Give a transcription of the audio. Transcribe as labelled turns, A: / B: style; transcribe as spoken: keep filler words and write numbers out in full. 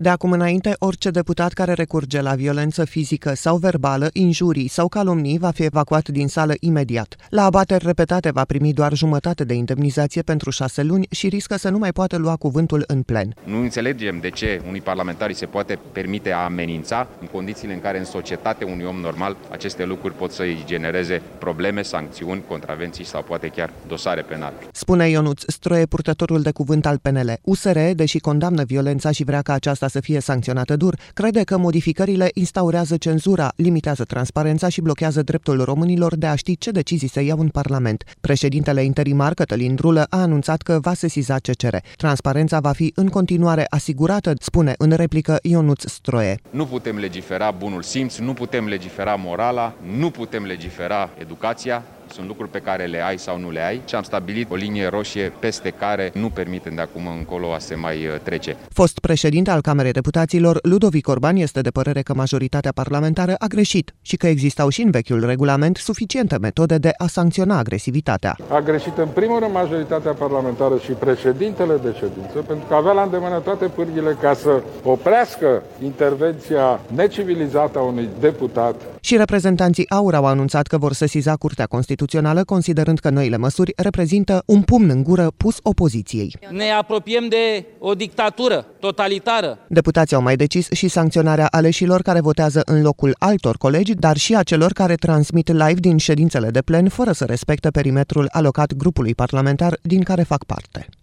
A: De acum înainte, orice deputat care recurge la violență fizică sau verbală, injurii sau calomnii va fi evacuat din sală imediat. La abateri repetate va primi doar jumătate de indemnizație pentru șase luni și riscă să nu mai poată lua cuvântul în plen.
B: Nu înțelegem de ce unui parlamentar se poate permite a amenința în condițiile în care în societate unui om normal aceste lucruri pot să-i genereze probleme, sancțiuni, contravenții sau poate chiar dosare penale.
A: Spune Ionuț Stroie, purtătorul de cuvânt al P N L. U S R, deși condamnă violența și vrea ca aceasta să fie sancționată dur, crede că modificările instaurează cenzura, limitează transparența și blochează dreptul românilor de a ști ce decizii se iau în Parlament. Președintele interimar Cătălin Drulă a anunțat că va sesiza C C R. Transparența va fi în continuare asigurată, spune în replică Ionuț Stroie.
B: Nu putem legifera bunul simț, nu putem legifera morala, nu putem legifera educația. Sunt lucruri pe care le ai sau nu le ai și am stabilit o linie roșie peste care nu permitem de acum încolo a se mai trece.
A: Fost președinte al Camerei Deputaților, Ludovic Orban este de părere că majoritatea parlamentară a greșit și că existau și în vechiul regulament suficiente metode de a sancționa agresivitatea.
C: A greșit în primul rând majoritatea parlamentară și președintele de ședință, pentru că avea la îndemână toate pârghile ca să oprească intervenția necivilizată a unui deputat.
A: Și reprezentanții AUR au anunțat că vor sesiza Curtea Constituțională, considerând că noile măsuri reprezintă un pumn în gură pus opoziției.
D: Ne apropiem de o dictatură totalitară.
A: Deputații au mai decis și sancționarea aleșilor care votează în locul altor colegi, dar și a celor care transmit live din ședințele de plen fără să respecte perimetrul alocat grupului parlamentar din care fac parte.